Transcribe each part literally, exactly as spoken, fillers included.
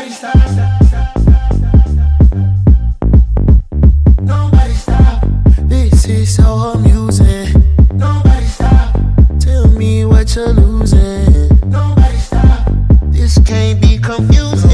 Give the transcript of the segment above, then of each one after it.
Nobody stop. Nobody stop. This is our music. Nobody stop. Tell me what you're losing. Nobody stop. This can't be confusing.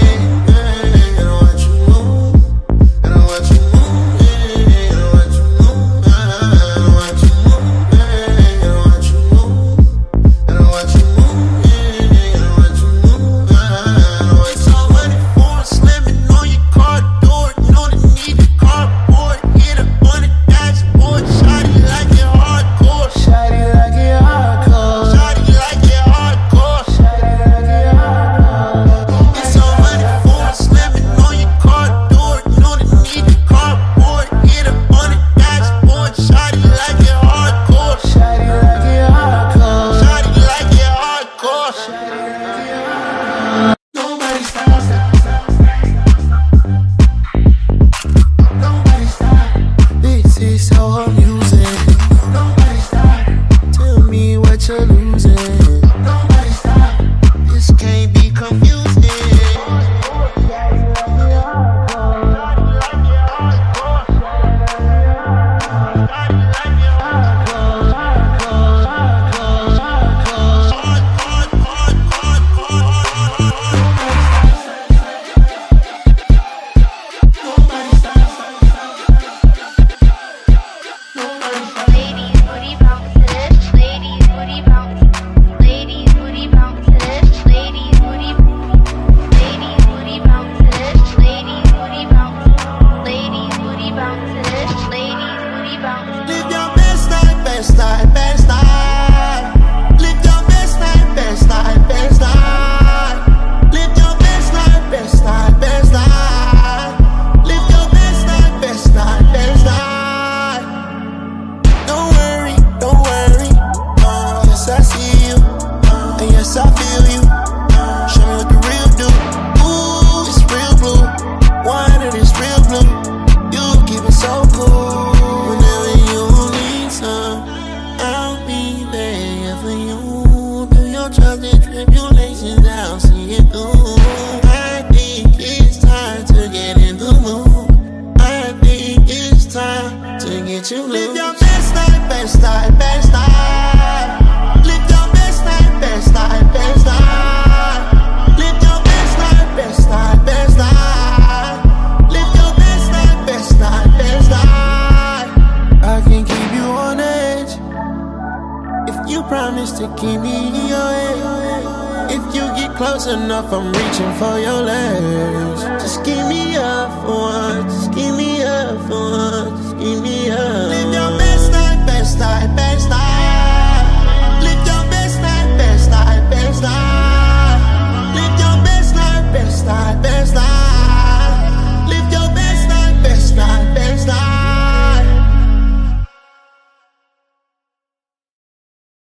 Enough, I'm reaching for your legs. Just give me up for once, just give me up for